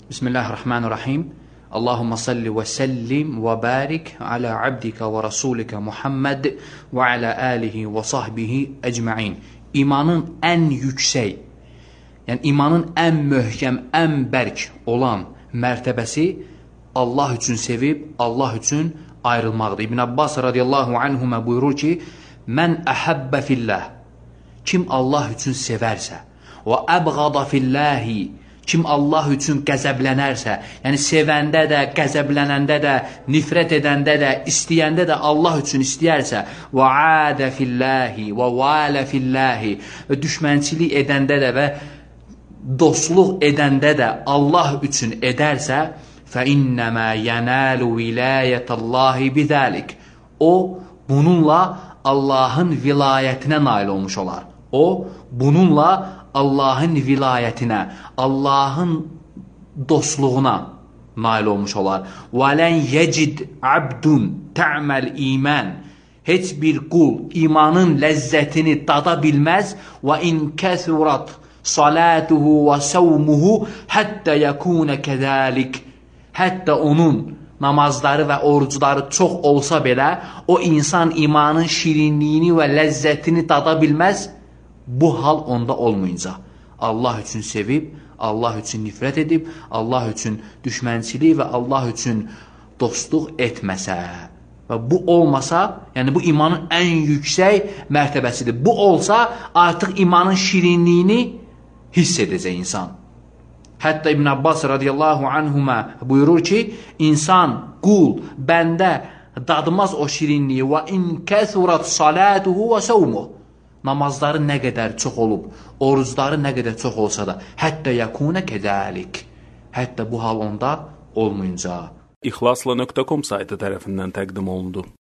Bismillahirrahmanirrahim. Allahumma salli və səllim və barik alə abdika və rasulikə Muhammed və alə alihi və sahbihi əcməin. İmanın ən yüksək, yəni imanın ən möhkəm, ən bərk olan mərtəbəsi Allah üçün sevib, Allah üçün ayrılmaqdır. İbn Abbas radiyallahu anhuma buyurur ki, mən əhəbbə fillah, kim Allah üçün sevərsə, və əbğada fillahi, kim Allah üçün qəzəblənərsə, yəni sevəndə də, qəzəblənəndə də, nifrət edəndə də, istəyəndə də Allah üçün istəyərsə, və adə fillahi, və valə fillahi, və düşmənçilik edəndə də və dostluq edəndə də Allah üçün edərsə, fəinnəmə yənəlu vilayətəllahi bidəlik. O, bununla Allahın vilayətinə nail olmuş olar. O, bununla Allahın vilayətinə, Allahın dostluğuna nail olmuş olar. وَلَنْ يَجِدْ عَبْدٌ تَعْمَلْ iman. Heç bir qul imanın ləzzətini dada bilməz. وَاِنْ كَثُرَتْ صَلَاتُهُ وَسَوْمُهُ حَتَّى يَكُونَ كَذَلِكَ. Hətta onun namazları və orucları çox olsa belə, o insan imanın şirinliyini və ləzzətini dada bilməz. Bu hal onda olmayınca, Allah üçün sevib, Allah üçün nifrət edib, Allah üçün düşmənçilik və Allah üçün dostluq etməsə və bu olmasa, yəni bu imanın ən yüksək mərtəbəsidir. Bu olsa, artıq imanın şirinliyini hiss edəcək insan. Hətta İbn Abbas radiyallahu anhuma buyurur ki, insan, qul, bəndə dadmaz o şirinliyi və in kəsurat salatuhu və savmuhu. Namazları nə qədər çox olub, orucları nə qədər çox olsa da, hətta yakuna kedalik. Hətta bu hal onda olmayınca. İxlasla.com saytı tərəfindən təqdim olundu.